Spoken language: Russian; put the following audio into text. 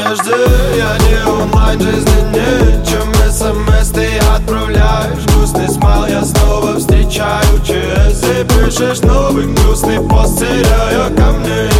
одежды. Я не онлайн, жизни нет, чем смс ты отправляешь. Грустный смайл я снова встречаю ЧС. И пишешь новый грустный пост, теряя ко мне